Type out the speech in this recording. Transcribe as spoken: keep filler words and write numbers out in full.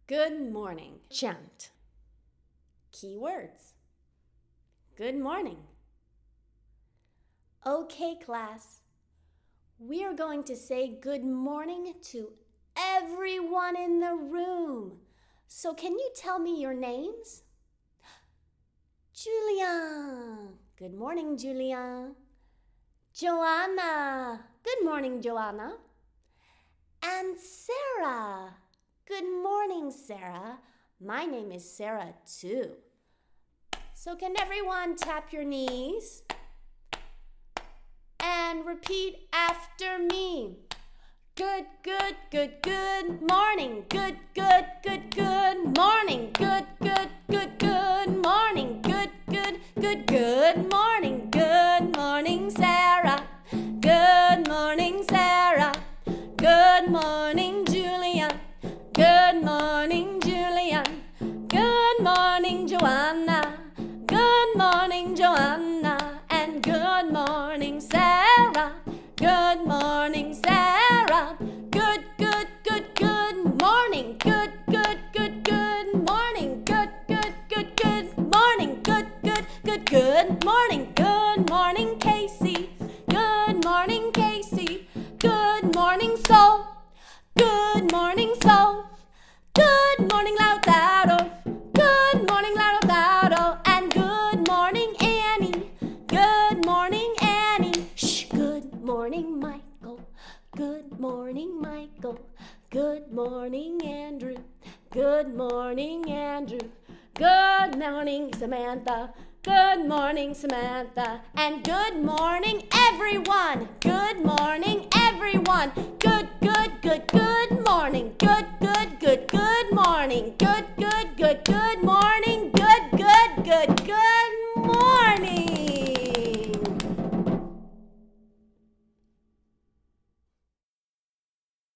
Good morning. Chant. Keywords. Good morning. Okay, class. We are going to say good morning to everyone in the room. So can you tell me your names? Julia. Good morning, Julia. Joanna. Good morning, Joanna. And Sarah. Good morning, Sarah. My name is Sarah too. So can everyone tap your knees and repeat after me? Good, good, good, good morning. Good, good, good, good morning. Good, good, good, good morning. Good, good, good, good morning. Good morning, Sarah. Good morning, Sarah. Good morning, Julia. Good morning, Julian. Good morning, Joanna. Good morning, Joanna. And good morning, Sarah. Good morning, Sarah. Good, good, good, good morning. Good, good, good, good morning. Good, good, good, good morning. Good, good, good, good morning. Good morning, Casey. Good morning, Casey. Good morning, Soul. Good morning, Soul. Good morning, Lautaro. Good morning, Lautaro. And good morning, Annie. Good morning, Annie. Shh. Good morning, Michael. Good morning, Michael. Good morning, Andrew. Good morning, Andrew. Good morning, Samantha. Good morning, Samantha. And good morning, everyone. Good morning, everyone. Good, good, good, good morning. Good, good.